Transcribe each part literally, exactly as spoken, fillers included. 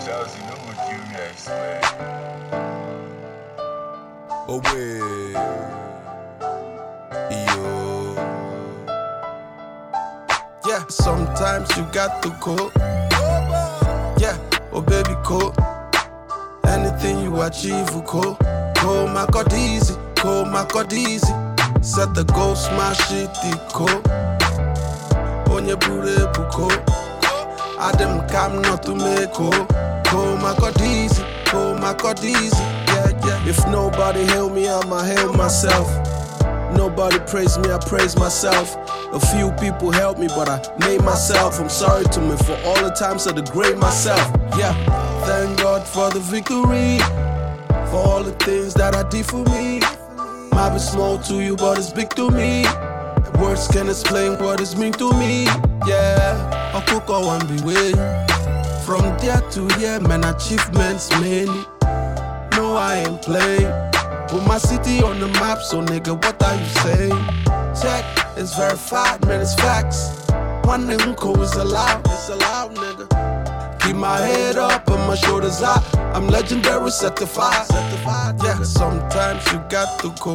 Charles, you know what give me I swear. Oh wait, yo. Yeah, sometimes you got to go. Yeah, oh baby, go. Anything you achieve, will go. Go, my God, easy. Go, my God, easy. Set the goal, smash it, go. On your booty, go. Adam come not to make go. Go, my God, easy. Go, my God, easy. Yeah, yeah. If nobody help me, I'ma help myself. Nobody praise me, I praise myself. A few people help me, but I made myself. I'm sorry to me for all the times I degrade myself. Yeah, thank God for the victory, for all the things that I did for me. Might be small to you, but it's big to me. Words can explain what it's mean to me. Yeah, I cook I want be way. From there to here, man, achievements many. No, I ain't playing. Put my city on the map, so nigga, what are you saying? Check, it's verified, man, it's facts. One nigga co is allowed, it's allowed, nigga. Keep my head up and my shoulders out. I'm legendary, certified, certified. Yeah, sometimes you got to go.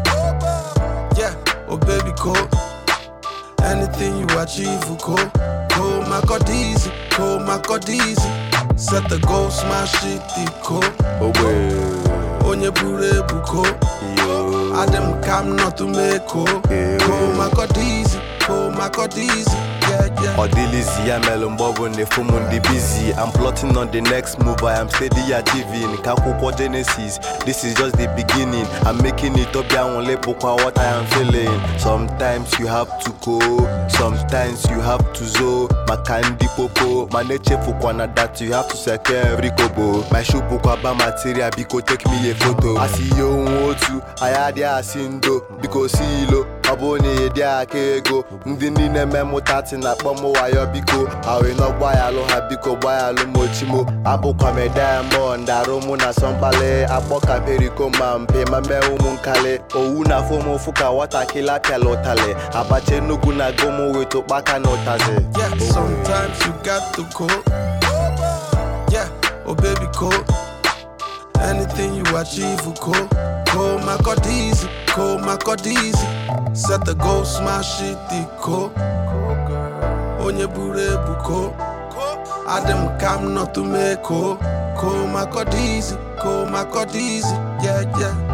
Yeah, oh baby, go. Anything you achieve, will go. Go, my God, easy. Go, my God, easy. Set the goal, smash it, go. Oh wait. On your booty, buko. Adam come not to make go. Go, my God, easy. Go, my God, easy. Yeah, yeah. Odilizi, I'm Elon Bobo, ne Fumundi busy. I'm plotting on the next move, I am steady achieving. Kakuko Genesis, this is just the beginning. I'm making it up, down on what I am feeling. Sometimes you have to go, sometimes you have to zo. My candy popo, my nature fukwana that you have to secure every kobo. My shoe bukwa material, biko take me a photo. I see you on I had ya sindo, because see lo. Abone dia kego, ndini ne memo tati na pomo wayo biko. Awe no boya lo habiko boya lo mochimo. Abo kwa me diamond, aromo na sompale. Abo ka periko mampe, mame umunkale. O una fomo fuka wata kila pelotale. Abache nugu na gomo weto baka notaze. Yeah, sometimes you got to go. Yeah, oh baby, go. Anything you achieve, will go. Go, my God, easy. Go, my God, easy. Set the goal, smash it, go. On your booty, buko. Adam come not to make go. Go, my God, easy. Go, my God, easy. Yeah, yeah.